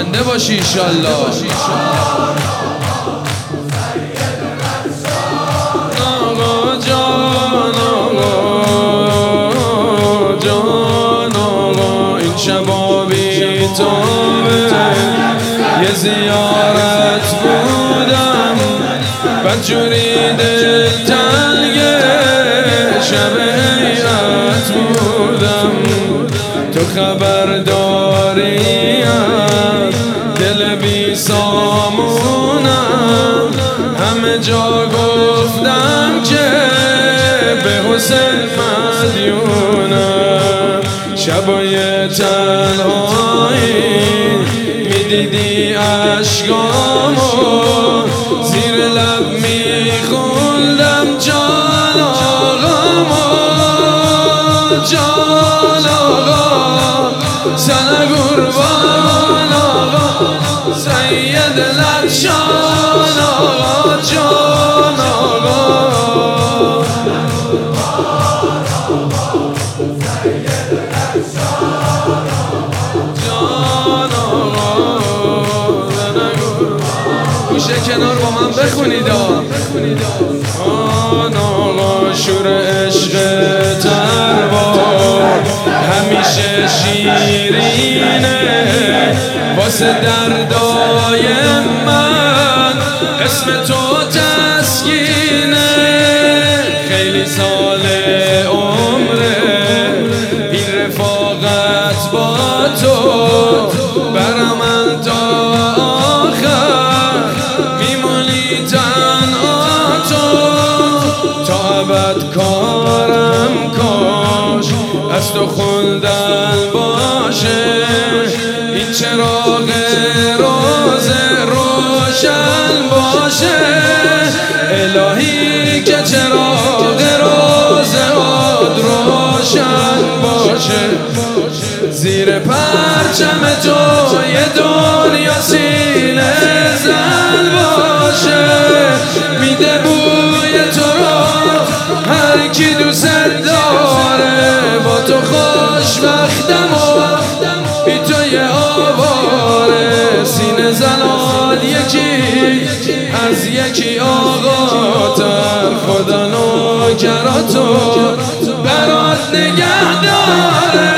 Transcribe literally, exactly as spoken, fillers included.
زنده باشی انشالله. آقا جان آقا جان آقا این شبا بی توبه یه زیارت بودم بدجوری دل تنگه شب حیرت بودم تو خبر داریم دل بی سامونم همه جا گفتم که به حسین مدیونم شبای تنهایی میدیدی عشقامو زیر لب میخوندم جان آقامو جان آقا سنه قربان آقا سید لطشان آقا جان آقا جان آقا گوشه کنار با من بخونید آن آقا شور عشق تربار همیشه شیرینه واسه دردای من اسم تو تسکینه خیلی سال عمره این رفاقت با تو برا من تا آخر میمونی تنها تو تا ابد کارم کاش از تو خوندن باشه این چراغ روز روشن باشه الهی که چراغ روز عاد روشن باشه زیر پرچم تو یه دنیا سینه زن باشه میده بوی تو رو هر کی دوست داره با تو خوشبختم و بی تو یه آواره سینه زنان یکی از یکی آقا تر خدا نوکراتو برات نگه داره